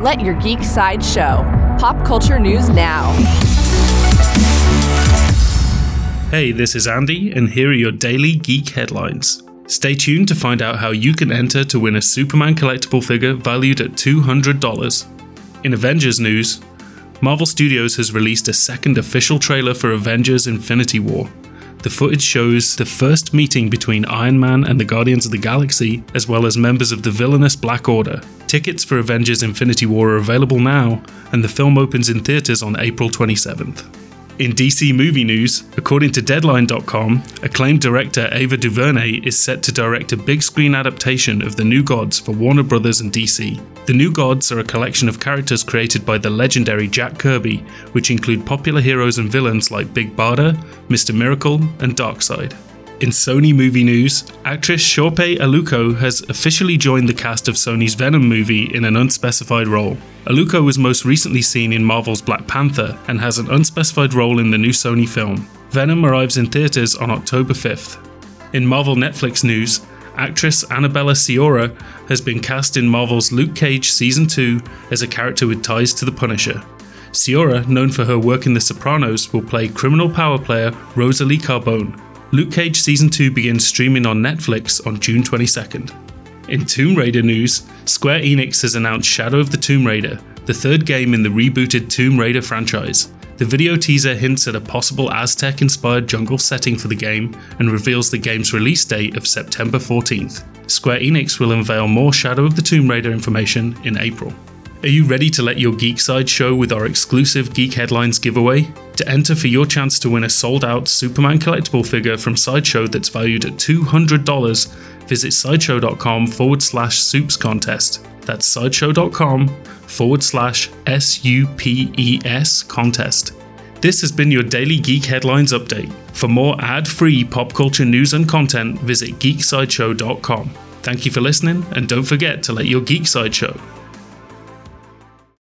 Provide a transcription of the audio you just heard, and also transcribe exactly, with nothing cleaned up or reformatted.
Let your geek side show. Pop culture news now. Hey, this is Andy, and here are your daily geek headlines. Stay tuned to find out how you can enter to win a Superman collectible figure valued at two hundred dollars. In Avengers news, Marvel Studios has released a second official trailer for Avengers Infinity War. The footage shows the first meeting between Iron Man and the Guardians of the Galaxy, as well as members of the villainous Black Order. Tickets for Avengers Infinity War are available now, and the film opens in theaters on April twenty-seventh. In D C movie news, according to Deadline dot com, acclaimed director Ava DuVernay is set to direct a big screen adaptation of The New Gods for Warner Brothers and D C. The New Gods are a collection of characters created by the legendary Jack Kirby, which include popular heroes and villains like Big Barda, Mister Miracle, and Darkseid. In Sony movie news, actress Shorpay Aluko has officially joined the cast of Sony's Venom movie in an unspecified role. Aluko was most recently seen in Marvel's Black Panther and has an unspecified role in the new Sony film. Venom arrives in theaters on October fifth. In Marvel Netflix news, actress Annabella Sciorra has been cast in Marvel's Luke Cage Season two as a character with ties to the Punisher. Sciorra, known for her work in The Sopranos, will play criminal power player Rosalie Carbone. Luke Cage Season two begins streaming on Netflix on June twenty-second. In Tomb Raider news, Square Enix has announced Shadow of the Tomb Raider, the third game in the rebooted Tomb Raider franchise. The video teaser hints at a possible Aztec-inspired jungle setting for the game and reveals the game's release date of September fourteenth. Square Enix will unveil more Shadow of the Tomb Raider information in April. Are you ready to let your geek side show with our exclusive Geek Headlines giveaway? To enter for your chance to win a sold-out Superman collectible figure from Sideshow that's valued at two hundred dollars, visit sideshow.com forward slash soups contest. That's sideshow.com forward slash S-U-P-E-S contest. This has been your daily Geek Headlines update. For more ad-free pop culture news and content, visit geek sideshow dot com. Thank you for listening, and don't forget to let your geek side show.